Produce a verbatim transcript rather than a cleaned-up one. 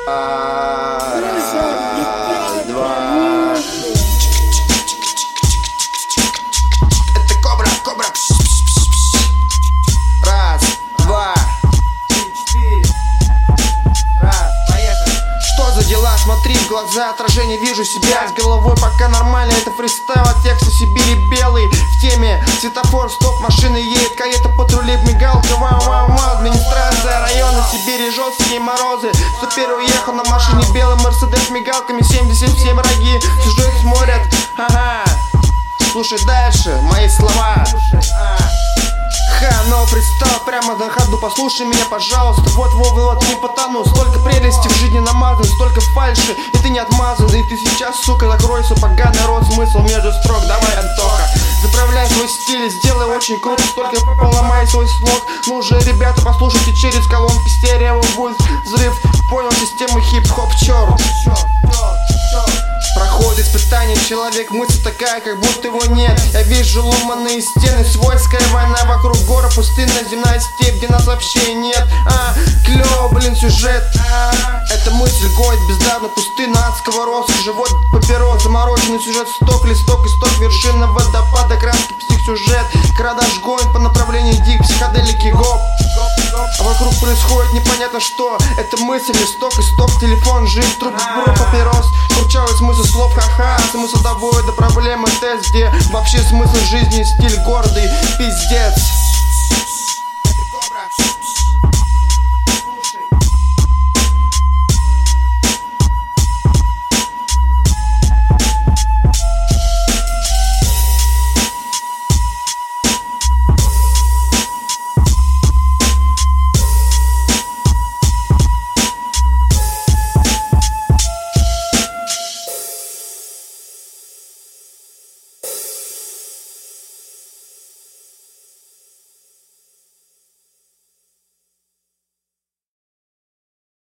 Два. Это Кобра, Кобра. Раз, два, три, четыре. Раз, поехали. Что за дела? Смотри в глаза, отражение вижу себя. С головой пока нормально, это фристайл, а текст в Сибири белый. В теме светофор, стоп, машина едет, каета, патрули, мигалка, вау-вау-вау. Администрация района Сибири, жесткие морозы. Супер уехал на машине белый Мерседес с мигалками, семьдесят семь роги. Чужой смотрят, ага. Слушай дальше мои слова. Ха, но фристайл прямо на ходу. Послушай меня, пожалуйста. Вот, вот, вот, не потону. Столько прелести в жизни намазан, столько фальши, и ты не отмазан. И ты сейчас, сука, закрой свой поганый рот. Смысл между строк, давай, Антоха. Заправляй свой стиль, сделай очень круто. Столько поломай свой слог. Ну же, ребята, послушайте через колонки стерео. Будет взрыв, понял систему хип-хоп, черт. Проходит испытание человек, мысль такая, как будто его нет. Я вижу ломаные стены, свойская война. Вокруг гора, пустынная земная степь, где нас вообще нет. А, клёво, блин, сюжет. а, Эта мысль гонит бездарно, пустына адского роста. Живот папирос, замороченный сюжет. Сток, листок, исток, вершина водопада. Краски, псих-сюжет. Крадаш гонит по направлению дик, психоделики, гоп. А вокруг происходит непонятно что. Это мысль, листок, исток, телефон, жизнь, труп, бро, папирос. Курчавый смысл слов, ха-ха. Смысл доводит до проблемы тест, где вообще смысл жизни, стиль гордый, пиздец.